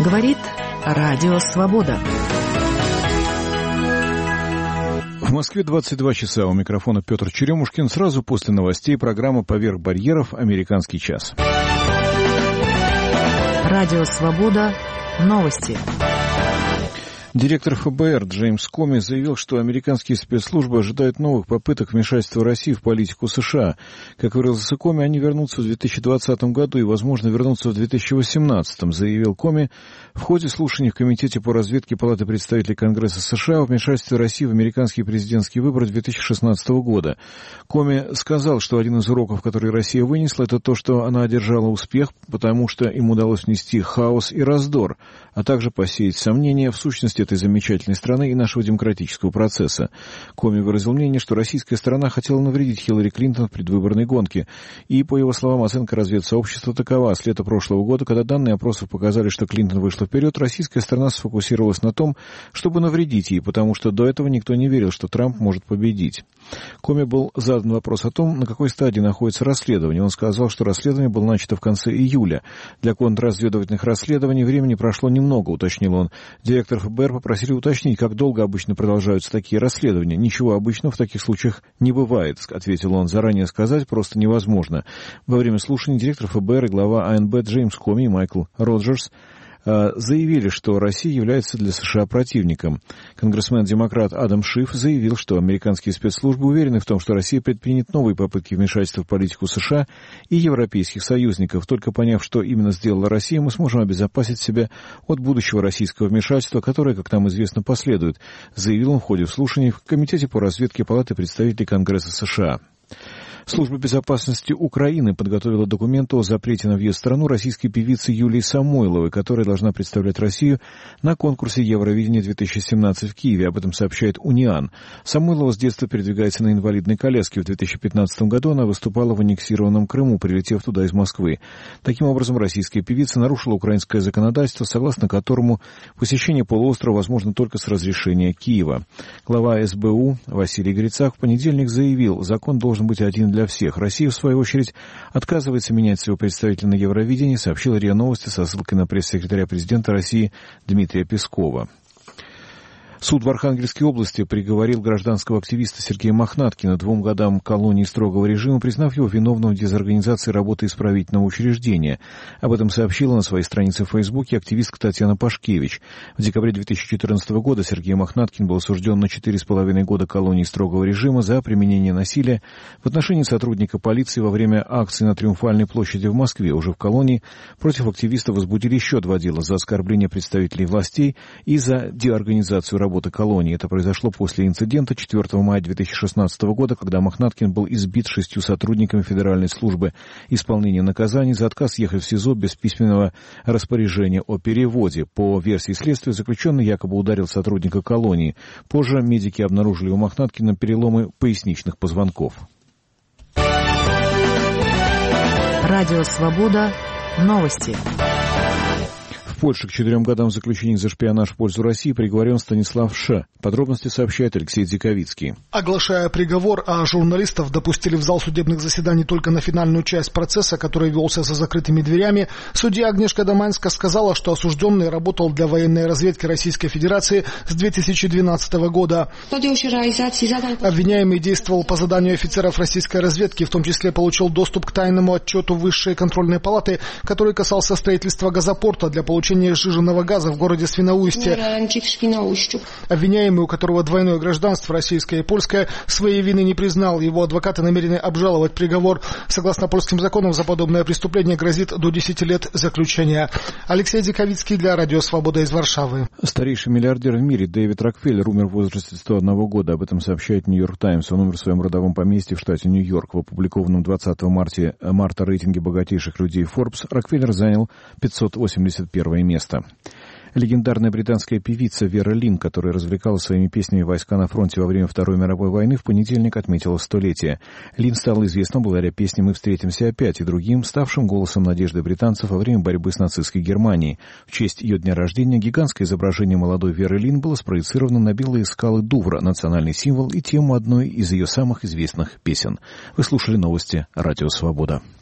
Говорит Радио Свобода. В Москве 22 часа. У микрофона Петр Черемушкин. Сразу после новостей программа «Поверх барьеров. Американский час». Радио Свобода. Новости. Директор ФБР Джеймс Коми заявил, что американские спецслужбы ожидают новых попыток вмешательства России в политику США. Как выразился Коми, они вернутся в 2020 году и, возможно, вернутся в 2018, заявил Коми в ходе слушаний в Комитете по разведке Палаты представителей Конгресса США о вмешательстве России в американские президентские выборы 2016 года. Коми сказал, что один из уроков, который Россия вынесла, это то, что она одержала успех, потому что им удалось внести хаос и раздор, а также посеять сомнения в сущности этой замечательной страны и нашего демократического процесса. Коми выразил мнение, что российская сторона хотела навредить Хиллари Клинтон в предвыборной гонке. И, по его словам, оценка разведсообщества такова. С лета прошлого года, когда данные опросов показали, что Клинтон вышла вперед, российская сторона сфокусировалась на том, чтобы навредить ей, потому что до этого никто не верил, что Трамп может победить. Коми был задан вопрос о том, на какой стадии находится расследование. Он сказал, что расследование было начато в конце июля. Для контрразведывательных расследований времени прошло немного, уточнил он. Директор ФБР попросили уточнить, как долго обычно продолжаются такие расследования. Ничего обычного в таких случаях не бывает, ответил он. Заранее сказать просто невозможно. Во время слушаний директор ФБР и глава АНБ Джеймс Коми и Майкл Роджерс заявили, что Россия является для США противником. Конгрессмен-демократ Адам Шиф заявил, что американские спецслужбы уверены в том, что Россия предпринят новые попытки вмешательства в политику США и европейских союзников. Только поняв, что именно сделала Россия, мы сможем обезопасить себя от будущего российского вмешательства, которое, как нам известно, последует, заявил он в ходе слушаний в Комитете по разведке Палаты представителей Конгресса США. Служба безопасности Украины подготовила документ о запрете на въезд в страну российской певицы Юлии Самойловой, которая должна представлять Россию на конкурсе Евровидения-2017 в Киеве. Об этом сообщает Униан. Самойлова с детства передвигается на инвалидной коляске. В 2015 году она выступала в аннексированном Крыму, прилетев туда из Москвы. Таким образом, российская певица нарушила украинское законодательство, согласно которому посещение полуострова возможно только с разрешения Киева. Глава СБУ Василий Грицак в понедельник заявил, закон должен быть один для всех. Россия, в свою очередь, отказывается менять своего представителя на Евровидении, сообщил РИА Новости со ссылкой на пресс-секретаря президента России Дмитрия Пескова. Суд в Архангельской области приговорил гражданского активиста Сергея Мохнаткина 2 годам колонии строгого режима, признав его виновным в дезорганизации работы исправительного учреждения. Об этом сообщила на своей странице в Фейсбуке активистка Татьяна Пашкевич. В декабре 2014 года Сергей Мохнаткин был осужден на 4,5 года колонии строгого режима за применение насилия в отношении сотрудника полиции во время акции на Триумфальной площади в Москве. Уже в колонии против активиста возбудили еще 2 дела за оскорбление представителей властей и за деорганизацию работы колонии. Это произошло после инцидента 4 мая 2016 года, когда Мохнаткин был избит 6 сотрудниками Федеральной службы исполнения наказаний за отказ ехать в СИЗО без письменного распоряжения о переводе. По версии следствия, заключенный якобы ударил сотрудника колонии. Позже медики обнаружили у Мохнаткина переломы поясничных позвонков. Радио Свобода. Новости. В Польше к 4 годам заключения за шпионаж в пользу России приговорен Станислав Ш. Подробности сообщает Алексей Дзиковицкий. Оглашая приговор, журналистов допустили в зал судебных заседаний только на финальную часть процесса, который велся за закрытыми дверями, судья Агнешка Доманска сказала, что осужденный работал для военной разведки Российской Федерации с 2012 года. Обвиняемый действовал по заданию офицеров российской разведки, в том числе получил доступ к тайному отчету Высшей контрольной палаты, который касался строительства газопорта для получения сжиженного газа в городе Свиноустье. Обвиняемый, у которого двойное гражданство, российское и польское, своей вины не признал. Его адвокаты намерены обжаловать приговор. Согласно польским законам, за подобное преступление грозит до 10 лет заключения. Алексей Диковицкий для Радио Свобода из Варшавы. Старейший миллиардер в мире Дэвид Рокфеллер умер в возрасте 101 года. Об этом сообщает Нью-Йорк Таймс. Он умер в своем родовом поместье в штате Нью-Йорк. В опубликованном 20 марта рейтинге богатейших людей Forbes Рокфеллер занял 581 место. Легендарная британская певица Вера Линн, которая развлекала своими песнями войска на фронте во время Второй мировой войны, в понедельник отметила 100-летие. Линн стала известна благодаря песням «Мы встретимся опять» и другим, ставшим голосом надежды британцев во время борьбы с нацистской Германией. В честь ее дня рождения гигантское изображение молодой Веры Линн было спроецировано на белые скалы Дувра, национальный символ и тему одной из ее самых известных песен. Вы слушали новости «Радио Свобода».